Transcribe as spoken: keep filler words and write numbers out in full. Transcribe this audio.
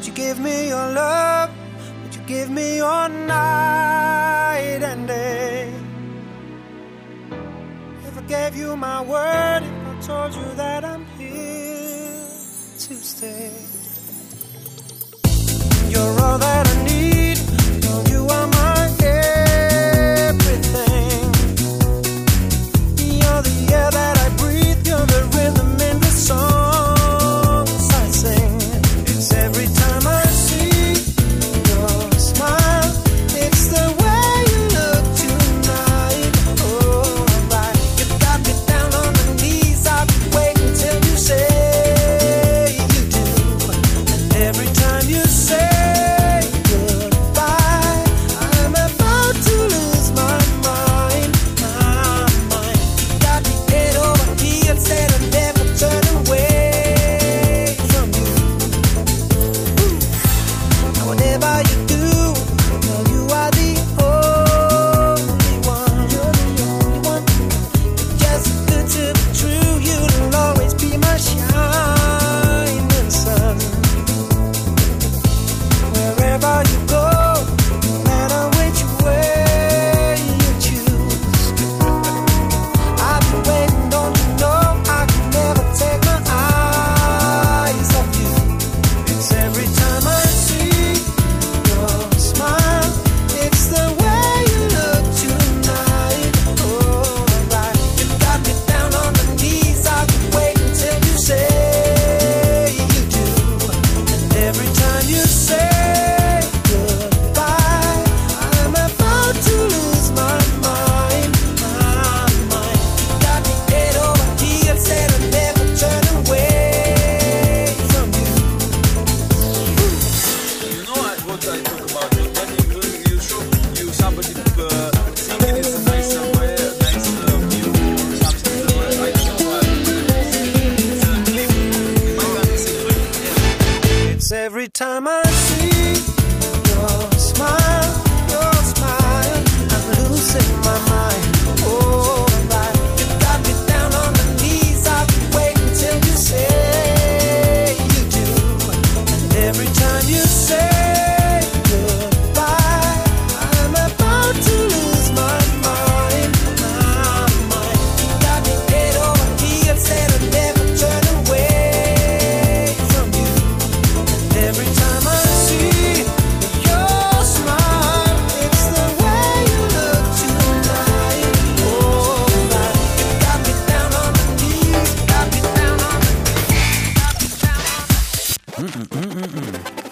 you give me your love? Would you give me your night and day? If I gave you my word, if I told you that I'm here to stay, you're all that I need. No, you are my everything. You're the air that I breathe. You're the rhythm in the songs I sing. It's every time I see your smile. It's the way you look tonight. Oh, right. You got me down on my knees. I've been waiting till you say you do. And every time you say every time I see your smile, your smile, I'm losing my mind. Oh, right. You got me down on my knees. I've been waiting till you say you do. And every time you say goodbye, I'm about to lose my mind, my mind. You got me head over heels, said I'd never turn away. Every time I see your smile, it's the way you look tonight. Oh, right. You got me down on my knees, got me down on my knees, got me down on my knees.